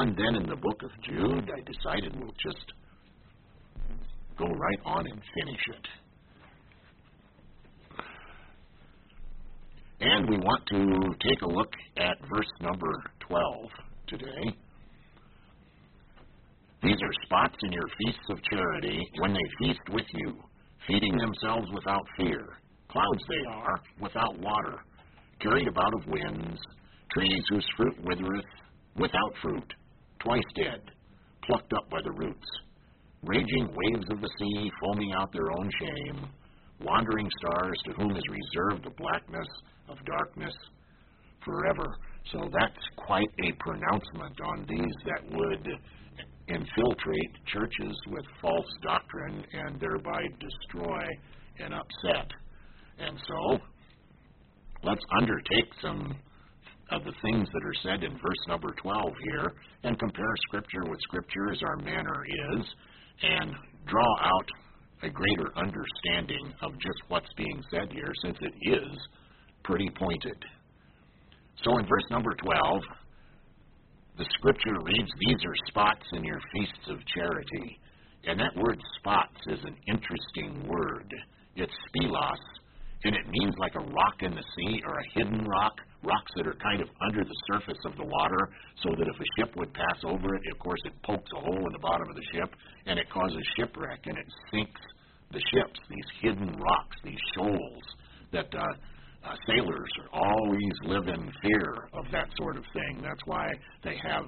And then in the book of Jude, I decided we'll just go right on and finish it. And we want to take a look at verse number 12 today. These are spots in your feasts of charity when they feast with you, feeding themselves without fear. Clouds they are, without water, carried about of winds, trees whose fruit withereth, without fruit, twice dead, plucked up by the roots, raging waves of the sea, foaming out their own shame, wandering stars to whom is reserved the blackness of darkness forever. So that's quite a pronouncement on these that would infiltrate churches with false doctrine and thereby destroy and upset. And so let's undertake some of the things that are said in verse number 12 here and compare Scripture with Scripture as our manner is and draw out a greater understanding of just what's being said here, since it is pretty pointed. So in verse number 12, the Scripture reads, these are spots in your feasts of charity. And that word spots is an interesting word. It's spilos, and it means like a rock in the sea or a hidden rock, rocks that are kind of under the surface of the water, so that if a ship would pass over it, of course it pokes a hole in the bottom of the ship, and it causes shipwreck, and it sinks the ships, these hidden rocks, these shoals that sailors always live in fear of that sort of thing. That's why they have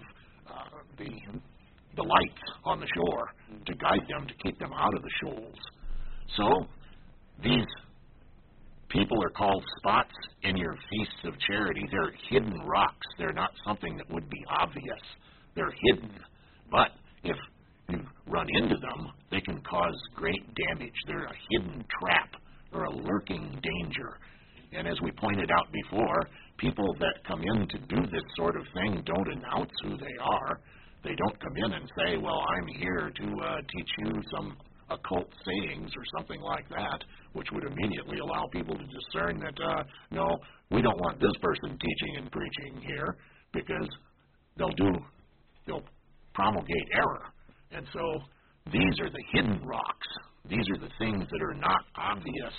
the lights on the shore to guide them, to keep them out of the shoals. So these people are called spots in your feasts of charity. They're hidden rocks. They're not something that would be obvious. They're hidden. But if you run into them, they can cause great damage. They're a hidden trap or a lurking danger. And as we pointed out before, people that come in to do this sort of thing don't announce who they are. They don't come in and say, well, I'm here to teach you some occult sayings or something like that, which would immediately allow people to discern that, no, we don't want this person teaching and preaching here, because they'll promulgate error. And so these are the hidden rocks. These are the things that are not obvious.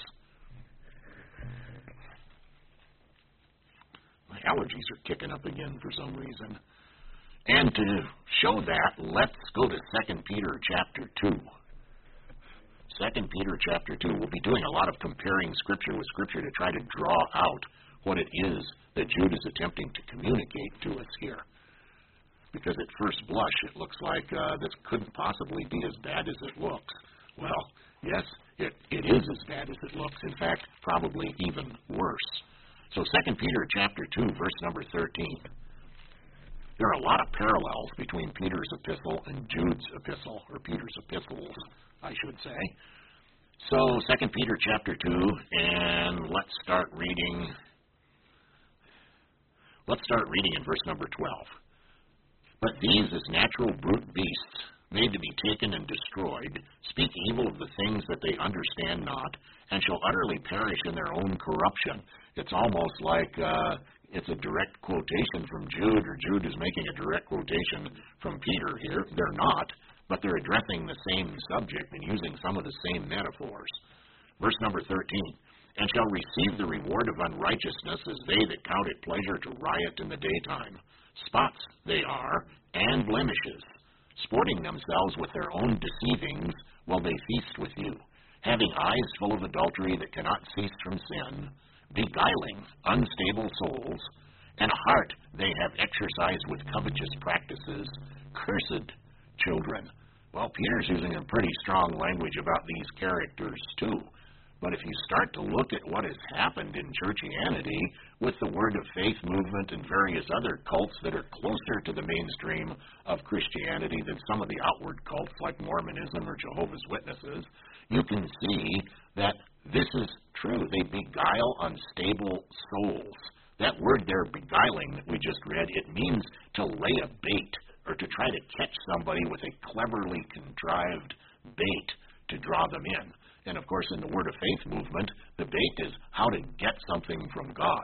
My allergies are kicking up again for some reason. And to show that, let's go to 2 Peter chapter 2. 2 Peter chapter 2. We'll be doing a lot of comparing Scripture with Scripture to try to draw out what it is that Jude is attempting to communicate to us here. Because at first blush, it looks like this couldn't possibly be as bad as it looks. Well, yes, it is as bad as it looks. In fact, probably even worse. So 2 Peter chapter 2, verse number 13. There are a lot of parallels between Peter's epistle and Jude's epistle, or Peter's epistles, I should say. So 2 Peter chapter 2, and let's start reading in verse number 12. But these, as natural brute beasts, made to be taken and destroyed, speak evil of the things that they understand not, and shall utterly perish in their own corruption. It's almost like it's a direct quotation from Jude, or Jude is making a direct quotation from Peter here. They're not, but they're addressing the same subject and using some of the same metaphors. Verse number 13, and shall receive the reward of unrighteousness as they that count it pleasure to riot in the daytime. Spots they are, and blemishes, sporting themselves with their own deceivings while they feast with you, having eyes full of adultery that cannot cease from sin, beguiling unstable souls, and a heart they have exercised with covetous practices, cursed children. Well, Peter's using a pretty strong language about these characters too. But if you start to look at what has happened in churchianity with the Word of Faith movement and various other cults that are closer to the mainstream of Christianity than some of the outward cults like Mormonism or Jehovah's Witnesses, you can see that this is true. They beguile unstable souls. That word there, beguiling, that we just read, it means to lay a bait or to try to catch somebody with a cleverly contrived bait to draw them in. And, of course, in the Word of Faith movement, the bait is how to get something from God.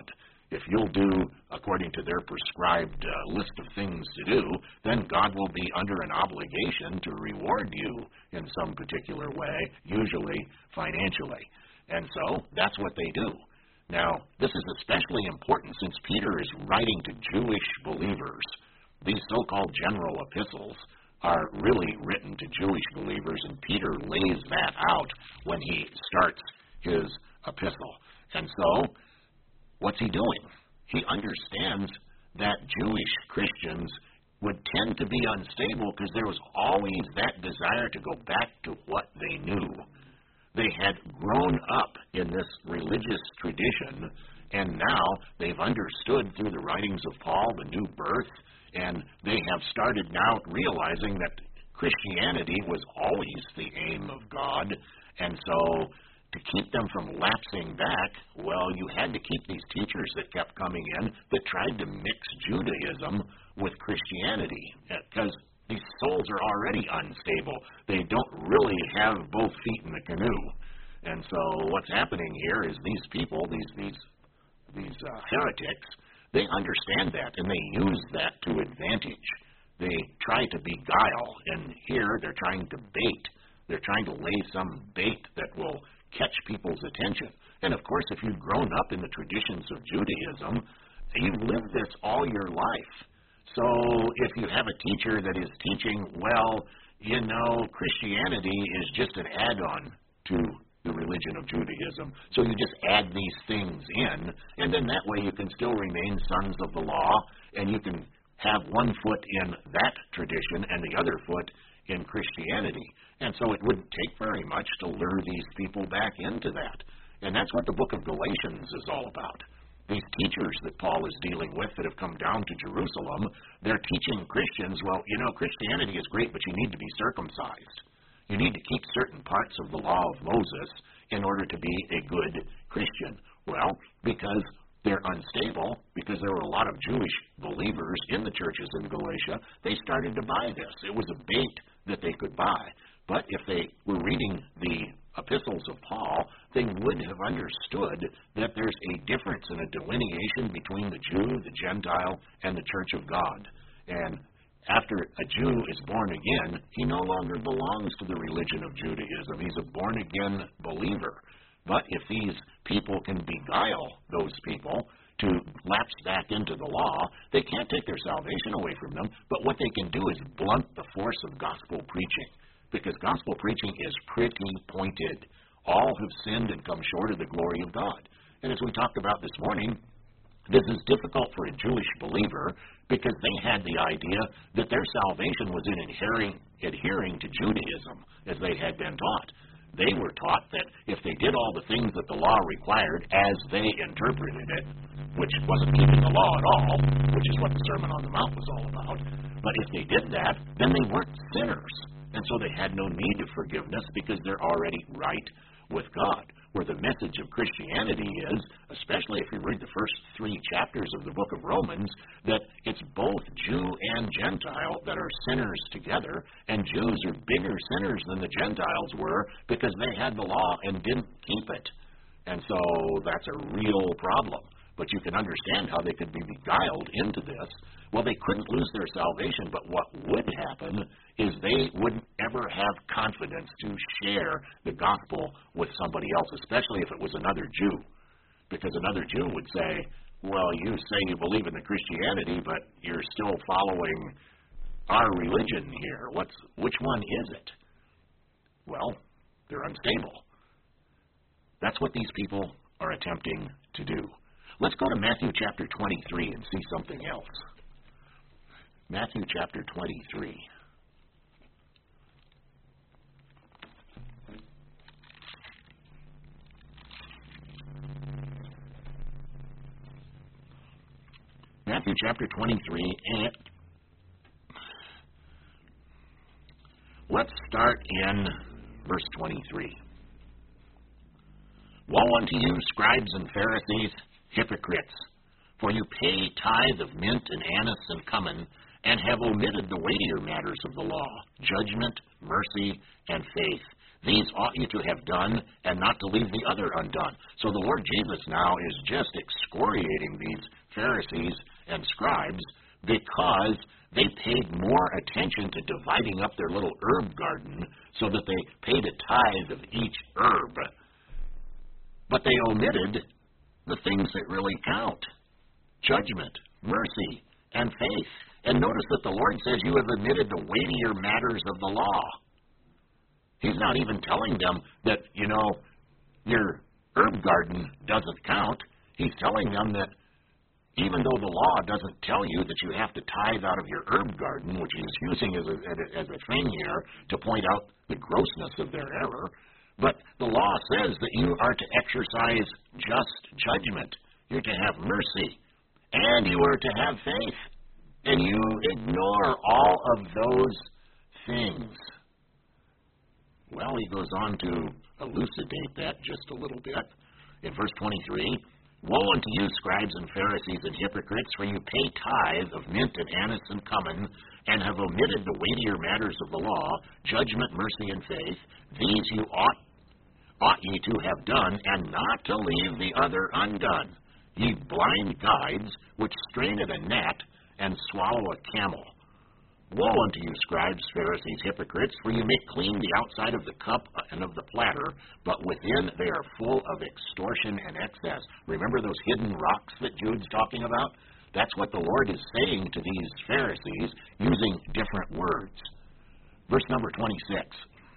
if you'll do according to their prescribed list of things to do, then God will be under an obligation to reward you in some particular way, usually financially. And so that's what they do. Now, this is especially important since Peter is writing to Jewish believers. These so-called general epistles are really written to Jewish believers, and Peter lays that out when he starts his epistle. And so, what's he doing? He understands that Jewish Christians would tend to be unstable because there was always that desire to go back to what they knew. They had grown up in this religious tradition, and now they've understood through the writings of Paul the new birth, and they have started now realizing that Christianity was always the aim of God. And so to keep them from lapsing back, well, you had to keep these teachers that kept coming in that tried to mix Judaism with Christianity, because these souls are already unstable. They don't really have both feet in the canoe. And so what's happening here is these people, these heretics, they understand that, and they use that to advantage. They try to beguile, and here they're trying to bait. They're trying to lay some bait that will catch people's attention. And of course, if you've grown up in the traditions of Judaism, you've lived this all your life. So if you have a teacher that is teaching, well, you know, Christianity is just an add-on to the religion of Judaism. So you just add these things in, and then that way you can still remain sons of the law, and you can have one foot in that tradition and the other foot in Christianity. And so it wouldn't take very much to lure these people back into that. And that's what the book of Galatians is all about. These teachers that Paul is dealing with that have come down to Jerusalem, they're teaching Christians, well, you know, Christianity is great, but you need to be circumcised. You need to keep certain parts of the law of Moses in order to be a good Christian. Well, because they're unstable, because there were a lot of Jewish believers in the churches in Galatia, they started to buy this. It was a bait that they could buy. But if they were reading the epistles of Paul, they would have understood that there's a difference and a delineation between the Jew, the Gentile, and the church of God. And after a Jew is born again, he no longer belongs to the religion of Judaism. He's a born-again believer. But if these people can beguile those people to lapse back into the law, they can't take their salvation away from them, but what they can do is blunt the force of gospel preaching, because gospel preaching is pretty pointed. All have sinned and come short of the glory of God. And as we talked about this morning, this is difficult for a Jewish believer because they had the idea that their salvation was in adhering to Judaism as they had been taught. They were taught that if they did all the things that the law required as they interpreted it, which wasn't keeping the law at all, which is what the Sermon on the Mount was all about, but if they did that, then they weren't sinners. And so they had no need of forgiveness because they're already right with God. Where the message of Christianity is, especially if you read the first 3 chapters of the book of Romans, that it's both Jew and Gentile that are sinners together, and Jews are bigger sinners than the Gentiles were because they had the law and didn't keep it. And so that's a real problem. But you can understand how they could be beguiled into this. Well, they couldn't lose their salvation, but what would happen is they wouldn't ever have confidence to share the gospel with somebody else, especially if it was another Jew. Because another Jew would say, well, you say you believe in the Christianity, but you're still following our religion here. Which one is it? Well, they're unstable. That's what these people are attempting to do. Let's go to Matthew chapter 23 and see something else. Matthew chapter 23. Matthew chapter 23, and let's start in verse 23. Woe unto you, scribes and Pharisees, hypocrites! For you pay tithe of mint and anise and cumin, and have omitted the weightier matters of the law, judgment, mercy, and faith. These ought you to have done, and not to leave the other undone. So the Lord Jesus now is just excoriating these Pharisees and scribes because they paid more attention to dividing up their little herb garden so that they paid a tithe of each herb. But they omitted the things that really count: judgment, mercy, and faith. And notice that the Lord says you have omitted the weightier matters of the law. He's not even telling them that, your herb garden doesn't count. He's telling them that even though the law doesn't tell you that you have to tithe out of your herb garden, which he's using as a thing here to point out the grossness of their error, but the law says that you are to exercise just judgment. You're to have mercy, and you are to have faith. And you ignore all of those things. Well, he goes on to elucidate that just a little bit. In verse 23, "Woe unto you, scribes and Pharisees and hypocrites, for you pay tithe of mint and anise and cumin, and have omitted the weightier matters of the law, judgment, mercy, and faith. These you ought ye to have done, and not to leave the other undone. Ye blind guides, which strain at a gnat, and swallow a camel. Woe unto you, scribes, Pharisees, hypocrites, for you make clean the outside of the cup and of the platter, but within they are full of extortion and excess." Remember those hidden rocks that Jude's talking about? That's what the Lord is saying to these Pharisees using different words. Verse number 26.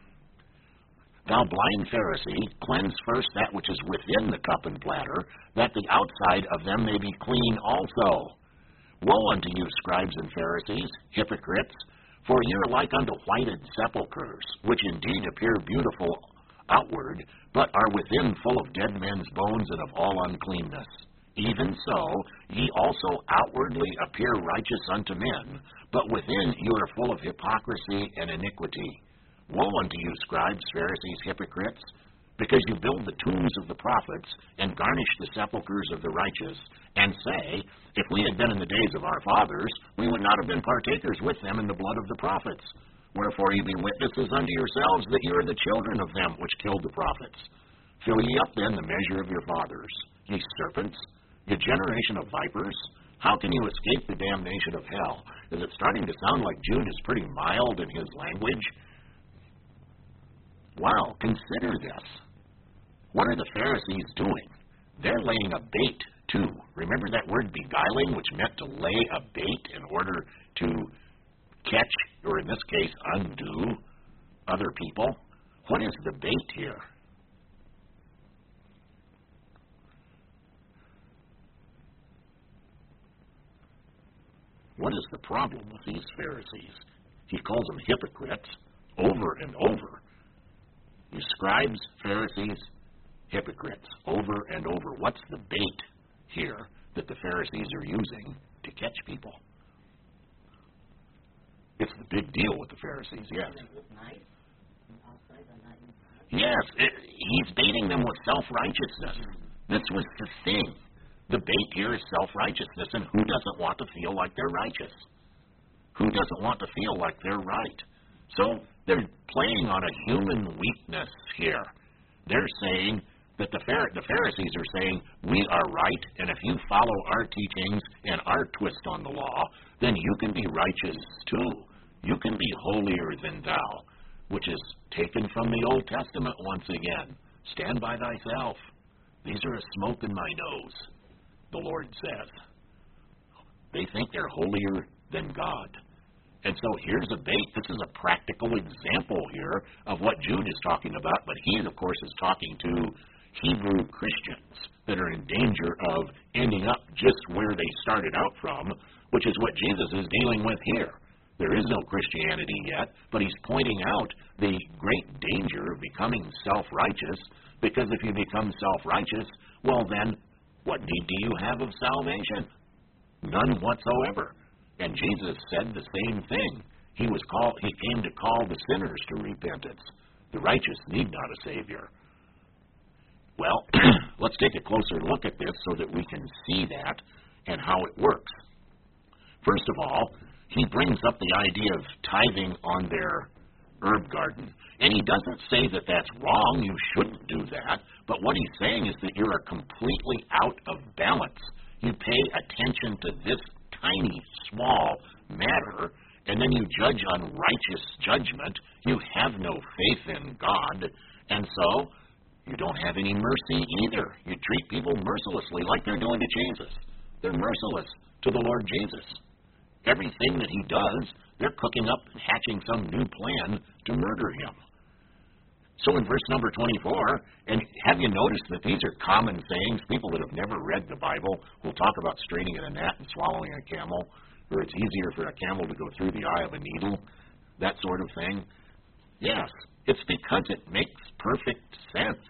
"Thou blind Pharisee, cleanse first that which is within the cup and platter, that the outside of them may be clean also. Woe unto you, scribes and Pharisees, hypocrites, for ye are like unto whited sepulchres, which indeed appear beautiful outward, but are within full of dead men's bones and of all uncleanness. Even so, ye also outwardly appear righteous unto men, but within you are full of hypocrisy and iniquity. Woe unto you, scribes, Pharisees, hypocrites, because you build the tombs of the prophets, and garnish the sepulchres of the righteous, and say, If we had been in the days of our fathers, we would not have been partakers with them in the blood of the prophets. Wherefore ye be witnesses unto yourselves that ye are the children of them which killed the prophets. Fill ye up then the measure of your fathers, ye serpents, ye generation of vipers. How can you escape the damnation of hell?" Is it starting to sound like Jude is pretty mild in his language? Wow, consider this. What are the Pharisees doing? They're laying a bait, too. Remember that word beguiling, which meant to lay a bait in order to catch, or in this case, undo other people? What is the bait here? What is the problem with these Pharisees? He calls them hypocrites over and over. You scribes, Pharisees, hypocrites, over and over. What's the bait here that the Pharisees are using to catch people? It's the big deal with the Pharisees, yes. Yes, he's baiting them with self-righteousness. This was the thing. The bait here is self-righteousness, and who doesn't want to feel like they're righteous? Who doesn't want to feel like they're right? So they're playing on a human weakness here. They're saying that the Pharisees are saying, we are right, and if you follow our teachings and our twist on the law, then you can be righteous too. You can be holier than thou, which is taken from the Old Testament once again. Stand by thyself. These are a smoke in my nose, the Lord says. They think they're holier than God. And so here's a bait. This is a practical example here of what Jude is talking about, but he, of course, is talking to Hebrew Christians that are in danger of ending up just where they started out from, which is what Jesus is dealing with here. There is no Christianity yet, but he's pointing out the great danger of becoming self-righteous, because if you become self-righteous, well then, what need do you have of salvation? None whatsoever. And Jesus said the same thing. He came to call the sinners to repentance. The righteous need not a Savior. Well, let's take a closer look at this so that we can see that and how it works. First of all, he brings up the idea of tithing on their herb garden. And he doesn't say that that's wrong, you shouldn't do that, but what he's saying is that you are completely out of balance. You pay attention to this tiny, small matter, and then you judge on righteous judgment. You have no faith in God, and so you don't have any mercy either. You treat people mercilessly like they're doing to Jesus. They're merciless to the Lord Jesus. Everything that he does, they're cooking up and hatching some new plan to murder him. So in verse number 24, and have you noticed that these are common sayings? People that have never read the Bible will talk about straining at a gnat and swallowing a camel, or it's easier for a camel to go through the eye of a needle, that sort of thing. Yes, it's because it makes perfect sense.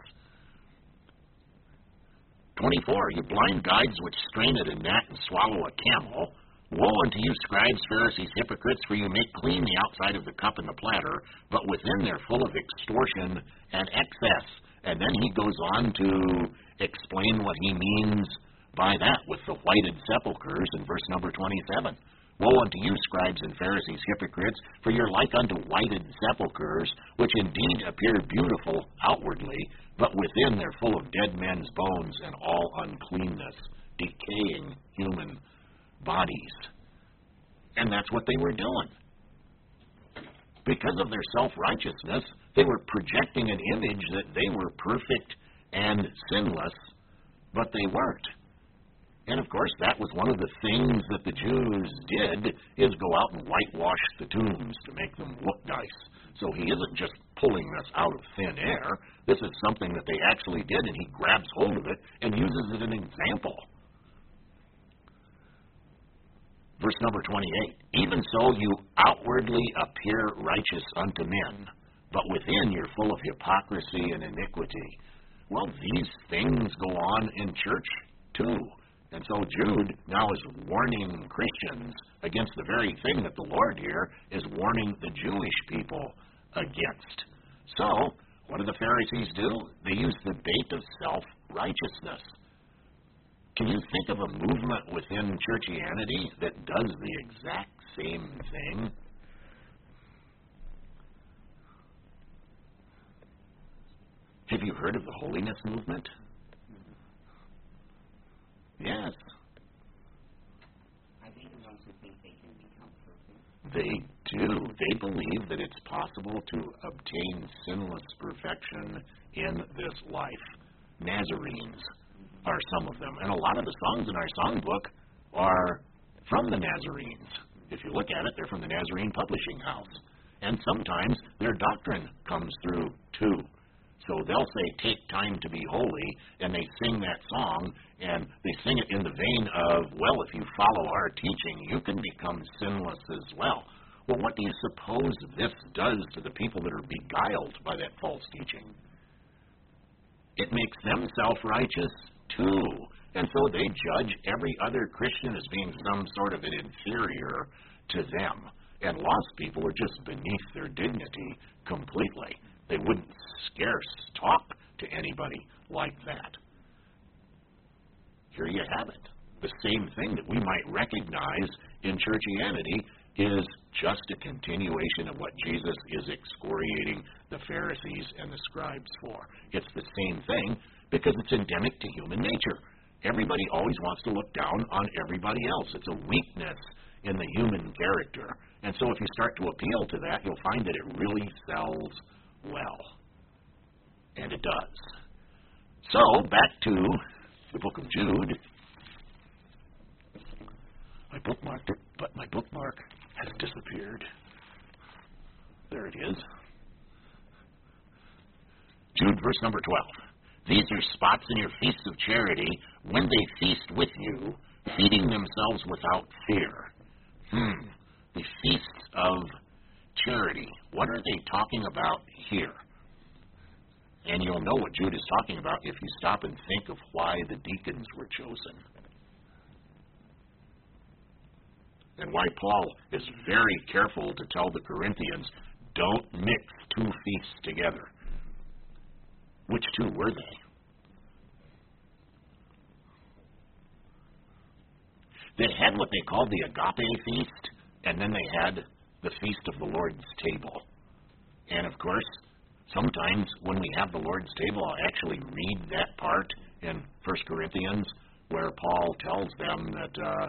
24, you blind guides which strain at a gnat and swallow a camel. Woe unto you, scribes, Pharisees, hypocrites, for you make clean the outside of the cup and the platter, but within they're full of extortion and excess. And then he goes on to explain what he means by that with the whited sepulchres in verse number 27. Woe unto you, scribes and Pharisees, hypocrites, for you're like unto whited sepulchres, which indeed appear beautiful outwardly, but within they're full of dead men's bones and all uncleanness, decaying human bodies. And that's what they were doing. Because of their self-righteousness, they were projecting an image that they were perfect and sinless, but they weren't. And of course, that was one of the things that the Jews did, is go out and whitewash the tombs to make them look nice. So he isn't just pulling this out of thin air. This is something that they actually did, and he grabs hold of it and uses it as an example. Verse number 28, even so you outwardly appear righteous unto men, but within you're full of hypocrisy and iniquity. Well, these things go on in church too. And so Jude now is warning Christians against the very thing that the Lord here is warning the Jewish people against. So, what do the Pharisees do? They use the bait of self-righteousness. Can you think of a movement within churchianity that does the exact same thing? Have you heard of the holiness movement? Yes. I think the ones who think they can become perfect. They do. They believe that it's possible to obtain sinless perfection in this life. Nazarenes are some of them. And a lot of the songs in our songbook are from the Nazarenes. If you look at it, they're from the Nazarene Publishing House. And sometimes their doctrine comes through, too. So they'll say, take time to be holy, and they sing that song, and they sing it in the vein of, well, if you follow our teaching, you can become sinless as well. Well, what do you suppose this does to the people that are beguiled by that false teaching? It makes them self-righteous, too. And so they judge every other Christian as being some sort of an inferior to them. And lost people are just beneath their dignity completely. They wouldn't scarce talk to anybody like that. Here you have it. The same thing that we might recognize in churchianity is just a continuation of what Jesus is excoriating the Pharisees and the scribes for. It's the same thing because it's endemic to human nature. Everybody always wants to look down on everybody else. It's a weakness in the human character. And so if you start to appeal to that, you'll find that it really sells well. And it does. So, back to the book of Jude. I bookmarked it, but my bookmark has disappeared. There it is. Jude, verse number 12. These are spots in your feasts of charity when they feast with you, feeding themselves without fear. The feasts of charity. What are they talking about here? And you'll know what Jude is talking about if you stop and think of why the deacons were chosen. And why Paul is very careful to tell the Corinthians, don't mix two feasts together. Which two were they? They had what they called the agape feast, and then they had the feast of the Lord's table. And of course, sometimes when we have the Lord's table, I'll actually read that part in 1 Corinthians where Paul tells them that,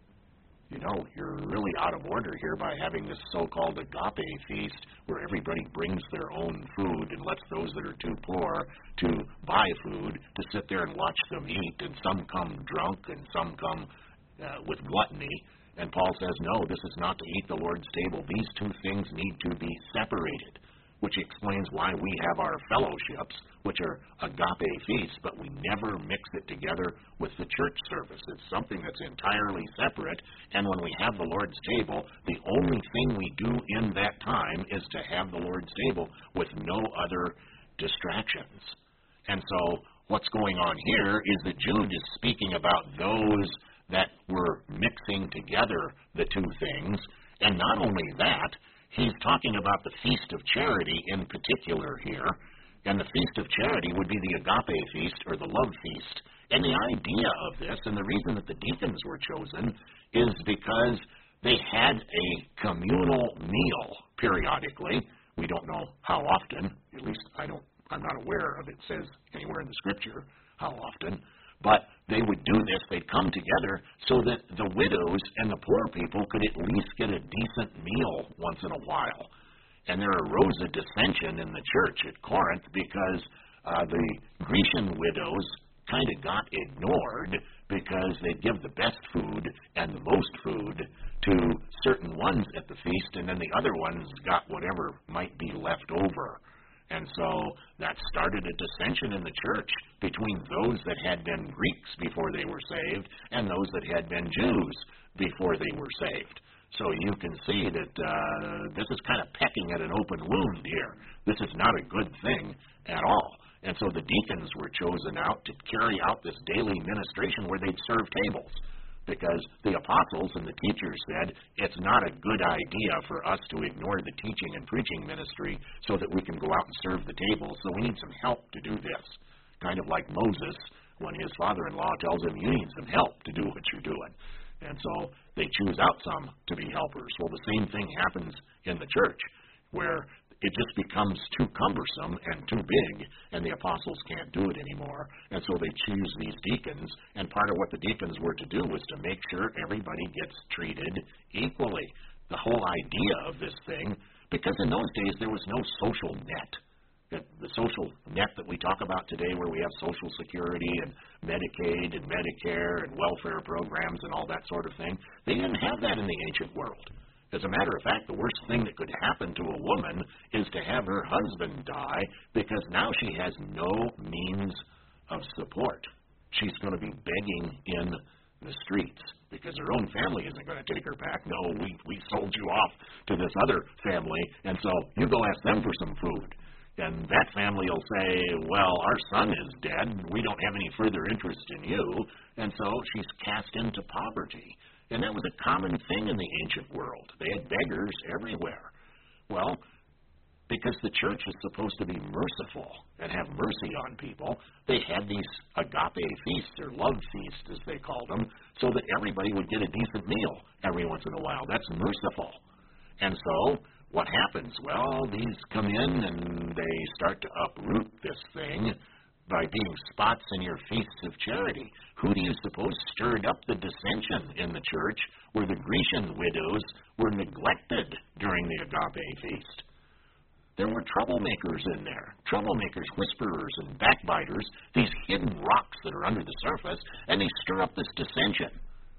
you're really out of order here by having this so-called agape feast where everybody brings their own food and lets those that are too poor to buy food to sit there and watch them eat, and some come drunk and some come with gluttony. And Paul says, no, this is not to eat the Lord's table. These two things need to be separated, which explains why we have our fellowships, which are agape feasts, but we never mix it together with the church service. It's something that's entirely separate, and when we have the Lord's table, the only thing we do in that time is to have the Lord's table with no other distractions. And so what's going on here is that Jude is speaking about those that were mixing together the two things, and not only that, he's talking about the Feast of Charity in particular here, and the Feast of Charity would be the agape feast or the love feast. And the idea of this, and the reason that the deacons were chosen, is because they had a communal meal periodically. We don't know how often, at least I'm not aware of it says anywhere in the Scripture how often, but they would do this, they'd come together so that the widows and the poor people could at least get a decent meal once in a while. And there arose a dissension in the church at Corinth because the Grecian widows kind of got ignored because they'd give the best food and the most food to certain ones at the feast, and then the other ones got whatever might be left over. And so that started a dissension in the church between those that had been Greeks before they were saved and those that had been Jews before they were saved. So you can see that this is kind of pecking at an open wound here. This is not a good thing at all. And so the deacons were chosen out to carry out this daily ministration where they'd serve tables, because the apostles and the teachers said it's not a good idea for us to ignore the teaching and preaching ministry so that we can go out and serve the tables. So we need some help to do this. Kind of like Moses when his father-in-law tells him, you need some help to do what you're doing. And so they choose out some to be helpers. Well, the same thing happens in the church, where it just becomes too cumbersome and too big, and the apostles can't do it anymore. And so they choose these deacons, and part of what the deacons were to do was to make sure everybody gets treated equally. The whole idea of this thing, because in those days there was no social net. The social net that we talk about today, where we have Social Security and Medicaid and Medicare and welfare programs and all that sort of thing, they didn't have that in the ancient world. As a matter of fact, the worst thing that could happen to a woman is to have her husband die, because now she has no means of support. She's going to be begging in the streets because her own family isn't going to take her back. No, we sold you off to this other family, and so you go ask them for some food. And that family will say, well, our son is dead. We don't have any further interest in you. And so she's cast into poverty. And that was a common thing in the ancient world. They had beggars everywhere. Well, because the church is supposed to be merciful and have mercy on people, they had these agape feasts, or love feasts as they called them, so that everybody would get a decent meal every once in a while. That's merciful. And so what happens? Well, these come in and they start to uproot this thing by being spots in your feasts of charity. Who do you suppose stirred up the dissension in the church where the Grecian widows were neglected during the agape feast? There were troublemakers in there. Troublemakers, whisperers, and backbiters, these hidden rocks that are under the surface, and they stir up this dissension.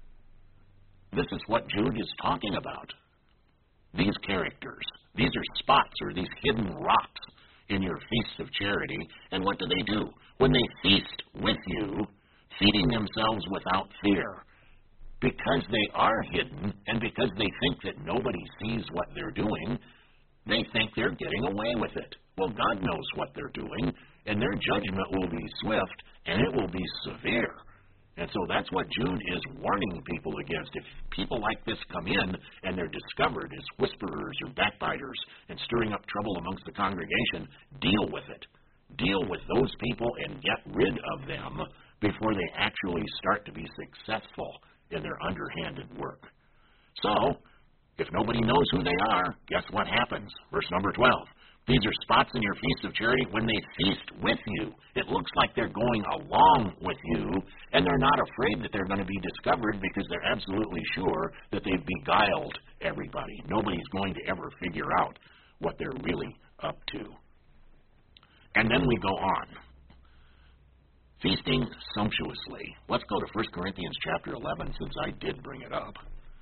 This is what Jude is talking about. These characters. These are spots, or these hidden rocks in your feasts of charity. And what do? When they feast with you, feeding themselves without fear, because they are hidden and because they think that nobody sees what they're doing, they think they're getting away with it. Well, God knows what they're doing, and their judgment will be swift, and it will be severe. And so that's what Jude is warning people against. If people like this come in and they're discovered as whisperers or backbiters and stirring up trouble amongst the congregation, deal with it. Deal with those people and get rid of them before they actually start to be successful in their underhanded work. So, if nobody knows who they are, guess what happens? Verse number 12. These are spots in your feast of charity when they feast with you. It looks like they're going along with you, and they're not afraid that they're going to be discovered because they're absolutely sure that they've beguiled everybody. Nobody's going to ever figure out what they're really up to. And then we go on. Feasting sumptuously. Let's go to 1 Corinthians chapter 11 since I did bring it up.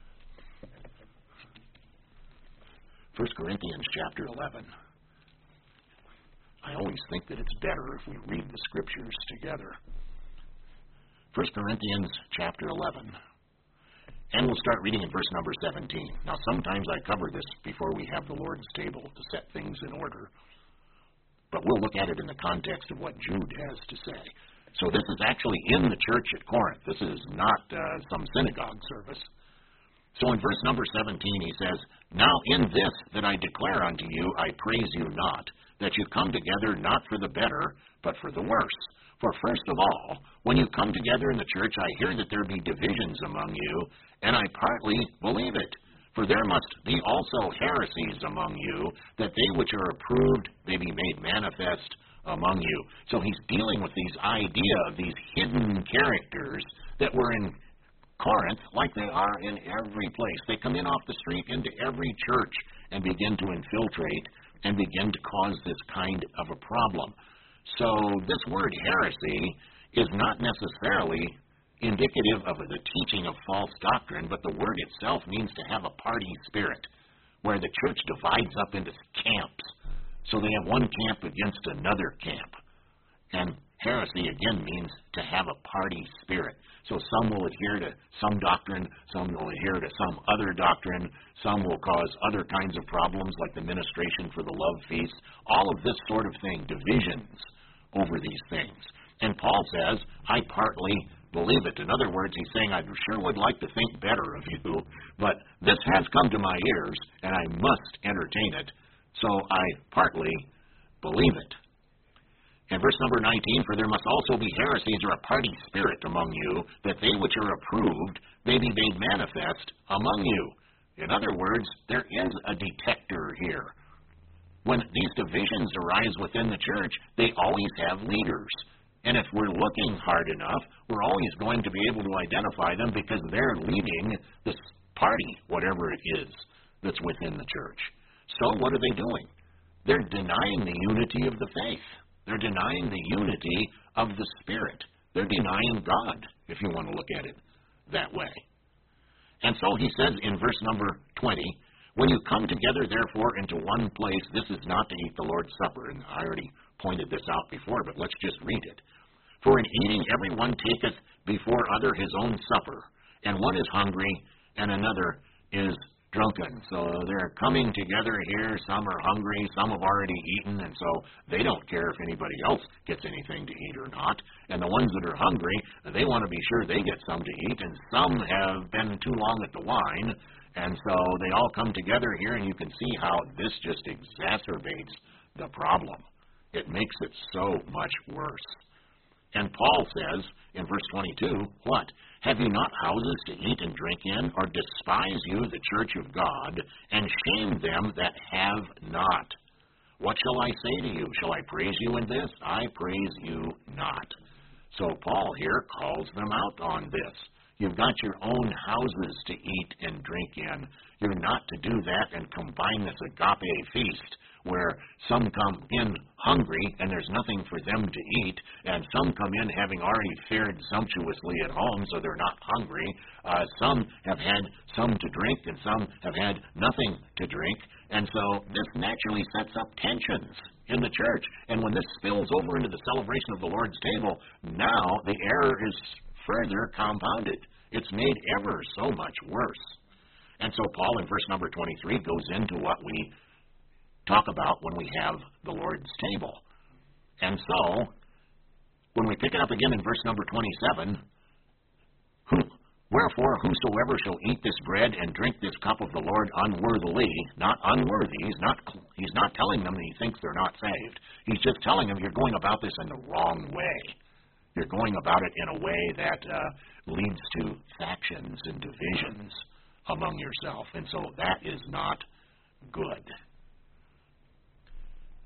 1 Corinthians chapter 11. I always think that it's better if we read the scriptures together. 1 Corinthians chapter 11. And we'll start reading in verse number 17. Now, sometimes I cover this before we have the Lord's table to set things in order. But we'll look at it in the context of what Jude has to say. So this is actually in the church at Corinth. This is not some synagogue service. So in verse number 17 he says, Now in this that I declare unto you, I praise you not, that you come together not for the better, but for the worse. For first of all, when you come together in the church, I hear that there be divisions among you, and I partly believe it. For there must be also heresies among you, that they which are approved may be made manifest among you. So he's dealing with these idea of these hidden characters that were in Corinth, like they are in every place. They come in off the street into every church and begin to infiltrate and begin to cause this kind of a problem. So this word heresy is not necessarily indicative of the teaching of false doctrine, but the word itself means to have a party spirit, where the church divides up into camps. So they have one camp against another camp. And heresy, again, means to have a party spirit. So some will adhere to some doctrine, some will adhere to some other doctrine, some will cause other kinds of problems like the ministration for the love feast, all of this sort of thing, divisions over these things. And Paul says, I partly believe it. In other words, he's saying, I sure would like to think better of you, but this has come to my ears, and I must entertain it, so I partly believe it. In verse number 19, For there must also be heresies or a party spirit among you, that they which are approved may be made manifest among you. In other words, there is a detector here. When these divisions arise within the church, they always have leaders. And if we're looking hard enough, we're always going to be able to identify them because they're leading this party, whatever it is that's within the church. So what are they doing? They're denying the unity of the faith. They're denying the unity of the Spirit. They're denying God, if you want to look at it that way. And so he says in verse number 20, When you come together, therefore, into one place, this is not to eat the Lord's Supper. And I already pointed this out before, but let's just read it. For in eating every one taketh before other his own supper, and one is hungry, and another is drunken. So they're coming together here. Some are hungry, some have already eaten, and so they don't care if anybody else gets anything to eat or not. And the ones that are hungry, they want to be sure they get some to eat, and some have been too long at the wine, and so they all come together here, and you can see how this just exacerbates the problem. It makes it so much worse. And Paul says in verse 22, What? Have you not houses to eat and drink in, or despise you the church of God, and shame them that have not? What shall I say to you? Shall I praise you in this? I praise you not. So Paul here calls them out on this. You've got your own houses to eat and drink in. You're not to do that and combine this agape feast, where some come in hungry and there's nothing for them to eat, and some come in having already fared sumptuously at home, so they're not hungry. Some have had some to drink, and some have had nothing to drink, and so this naturally sets up tensions in the church. And when this spills over into the celebration of the Lord's table, now the error is further compounded. It's made ever so much worse. And so Paul in verse number 23 goes into what we talk about when we have the Lord's table. And so, when we pick it up again in verse number 27, Wherefore, whosoever shall eat this bread and drink this cup of the Lord unworthily, not unworthy, he's not telling them that he thinks they're not saved. He's just telling them you're going about this in the wrong way. You're going about it in a way that leads to factions and divisions among yourself. And so that is not good.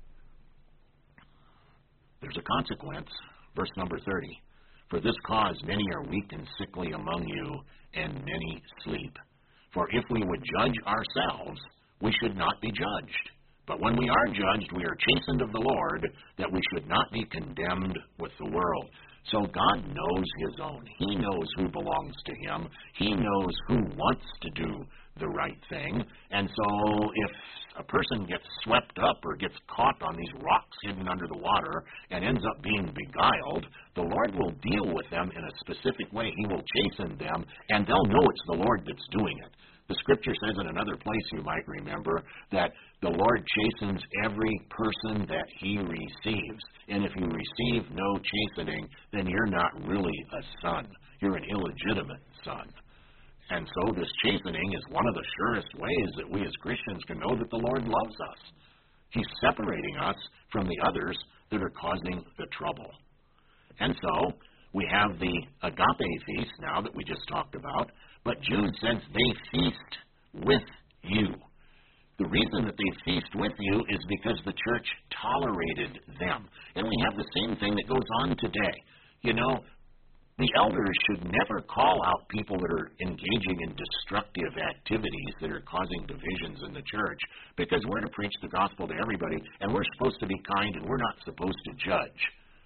there's a consequence. Verse number 30. For this cause many are weak and sickly among you, and many sleep. For if we would judge ourselves, we should not be judged. But when we are judged, we are chastened of the Lord, that we should not be condemned with the world. So God knows his own. He knows who belongs to him. He knows who wants to do the right thing. And so if a person gets swept up or gets caught on these rocks hidden under the water and ends up being beguiled, the Lord will deal with them in a specific way. He will chasten them, and they'll know it's the Lord that's doing it. The Scripture says in another place, you might remember, that the Lord chastens every person that he receives. And if you receive no chastening, then you're not really a son. You're an illegitimate son. And so this chastening is one of the surest ways that we as Christians can know that the Lord loves us. He's separating us from the others that are causing the trouble. And so we have the agape feast now that we just talked about, but Jude says they feast with you. The reason that they feast with you is because the church tolerated them. And we have the same thing that goes on today. You know, the elders should never call out people that are engaging in destructive activities that are causing divisions in the church, because we're to preach the gospel to everybody, and we're supposed to be kind, and we're not supposed to judge.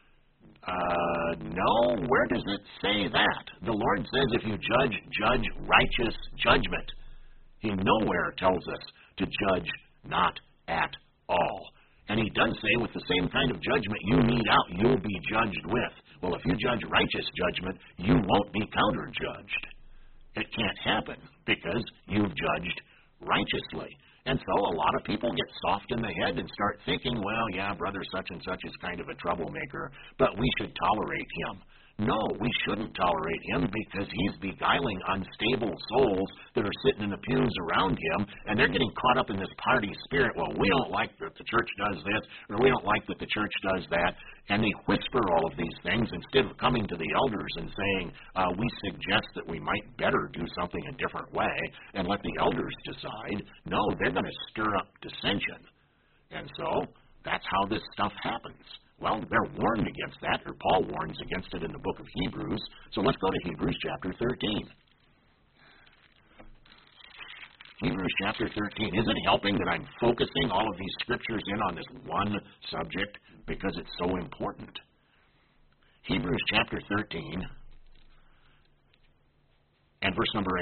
No, where does it say that? The Lord says if you judge righteous judgment. He nowhere tells us to judge not at all. And he does say with the same kind of judgment you mete out, you'll be judged with. Well, if you judge righteous judgment, you won't be counter-judged. It can't happen because you've judged righteously. And so a lot of people get soft in the head and start thinking, well, yeah, brother such and such is kind of a troublemaker, but we should tolerate him. No, we shouldn't tolerate him because he's beguiling unstable souls that are sitting in the pews around him, and they're getting caught up in this party spirit. Well, we don't like that the church does this, or we don't like that the church does that, and they whisper all of these things instead of coming to the elders and saying, we suggest that we might better do something a different way, and let the elders decide. No, they're going to stir up dissension. And so that's how this stuff happens. Well, they're warned against that, or Paul warns against it in the book of Hebrews. So let's go to Hebrews chapter 13. Hebrews chapter 13. Is it helping that I'm focusing all of these scriptures in on this one subject? Because it's so important. Hebrews chapter 13 and verse number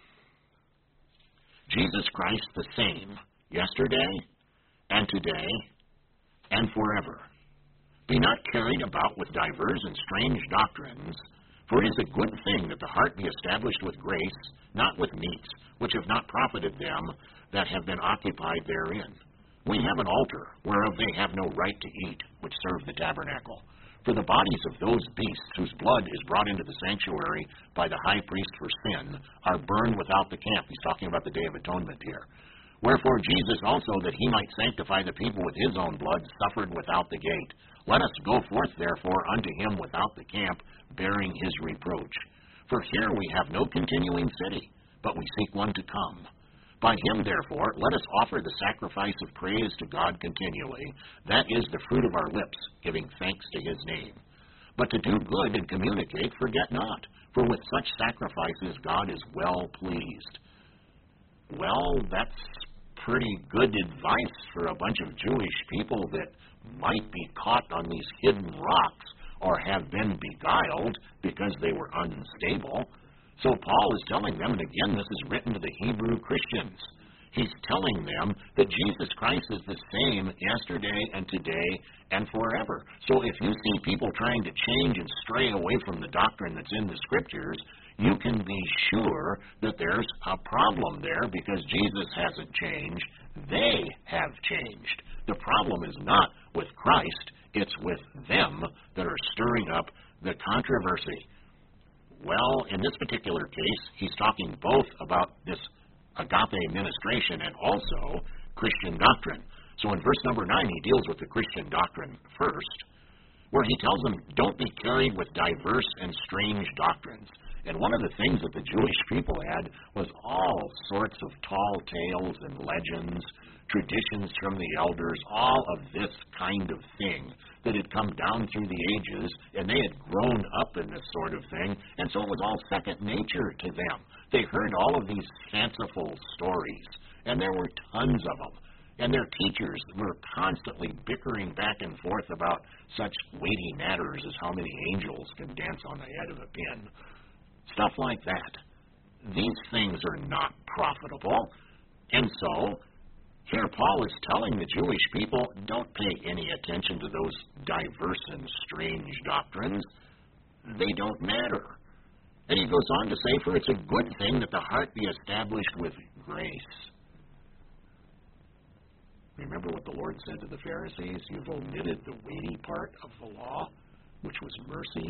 8. Jesus Christ the same, yesterday and today and forever. Be not carried about with divers and strange doctrines, for it is a good thing that the heart be established with grace, not with meats, which have not profited them that have been occupied therein. We have an altar, whereof they have no right to eat, which serve the tabernacle. For the bodies of those beasts whose blood is brought into the sanctuary by the high priest for sin are burned without the camp. He's talking about the Day of Atonement here. Wherefore Jesus also, that he might sanctify the people with his own blood, suffered without the gate. Let us go forth, therefore, unto him without the camp, bearing his reproach. For here we have no continuing city, but we seek one to come. By him, therefore, let us offer the sacrifice of praise to God continually. That is the fruit of our lips, giving thanks to his name. But to do good and communicate, forget not, for with such sacrifices God is well pleased. Well, that's pretty good advice for a bunch of Jewish people that might be caught on these hidden rocks or have been beguiled because they were unstable. So Paul is telling them, and again, this is written to the Hebrew Christians. He's telling them that Jesus Christ is the same yesterday and today and forever. So if you see people trying to change and stray away from the doctrine that's in the Scriptures, you can be sure that there's a problem there because Jesus hasn't changed. They have changed. The problem is not with Christ, it's with them that are stirring up the controversy. Well, in this particular case, he's talking both about this agape ministration and also Christian doctrine. So in verse number 9, he deals with the Christian doctrine first, where he tells them, don't be carried with diverse and strange doctrines. And one of the things that the Jewish people had was all sorts of tall tales and legends, traditions from the elders, all of this kind of thing that had come down through the ages, and they had grown up in this sort of thing, and so it was all second nature to them. They heard all of these fanciful stories, and there were tons of them. And their teachers were constantly bickering back and forth about such weighty matters as how many angels can dance on the head of a pin. Stuff like that. These things are not profitable. And so, here Paul is telling the Jewish people, don't pay any attention to those diverse and strange doctrines. They don't matter. And he goes on to say, for it's a good thing that the heart be established with grace. Remember what the Lord said to the Pharisees? You've omitted the weighty part of the law, which was mercy.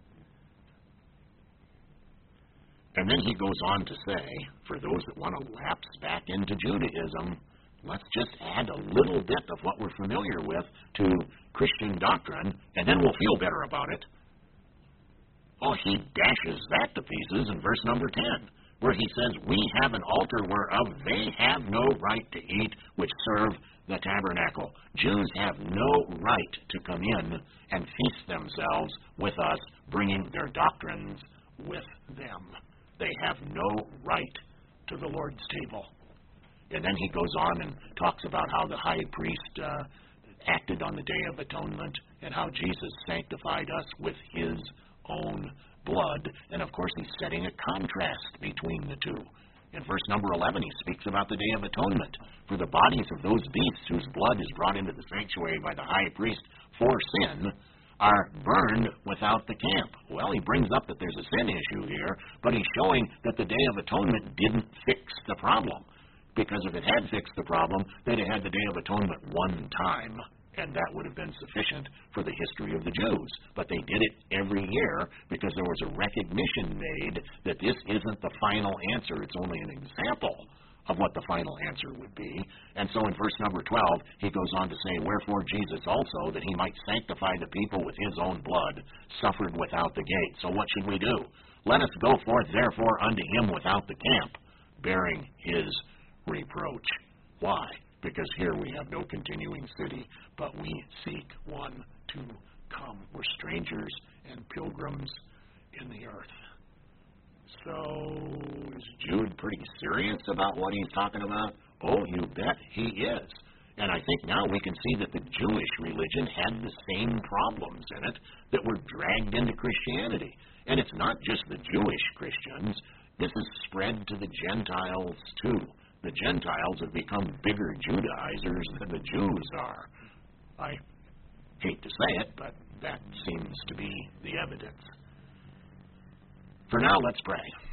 And then he goes on to say, for those that want to lapse back into Judaism, let's just add a little bit of what we're familiar with to Christian doctrine, and then we'll feel better about it. Oh, he dashes that to pieces in verse number 10, where he says, we have an altar whereof they have no right to eat, which serve the tabernacle. Jews have no right to come in and feast themselves with us, bringing their doctrines with them. They have no right to the Lord's table. And then he goes on and talks about how the high priest acted on the Day of Atonement and how Jesus sanctified us with his own blood. And of course, he's setting a contrast between the two. In verse number 11, he speaks about the Day of Atonement. For the bodies of those beasts whose blood is brought into the sanctuary by the high priest for sin are burned without the camp. Well, he brings up that there's a sin issue here, but he's showing that the Day of Atonement didn't fix the problem. Because if it had fixed the problem, they'd have had the Day of Atonement one time, and that would have been sufficient for the history of the Jews. But they did it every year because there was a recognition made that this isn't the final answer. It's only an example of what the final answer would be. And so in verse number 12, he goes on to say, wherefore Jesus also, that he might sanctify the people with his own blood, suffered without the gate. So what should we do? Let us go forth therefore unto him without the camp, bearing his reproach. Why? Because here we have no continuing city, but we seek one to come. We're strangers and pilgrims in the earth. So, is Jude pretty serious about what he's talking about? Oh, you bet he is. And I think now we can see that the Jewish religion had the same problems in it that were dragged into Christianity. And it's not just the Jewish Christians. This is spread to the Gentiles, too. The Gentiles have become bigger Judaizers than the Jews are. I hate to say it, but that seems to be the evidence. For now, let's pray.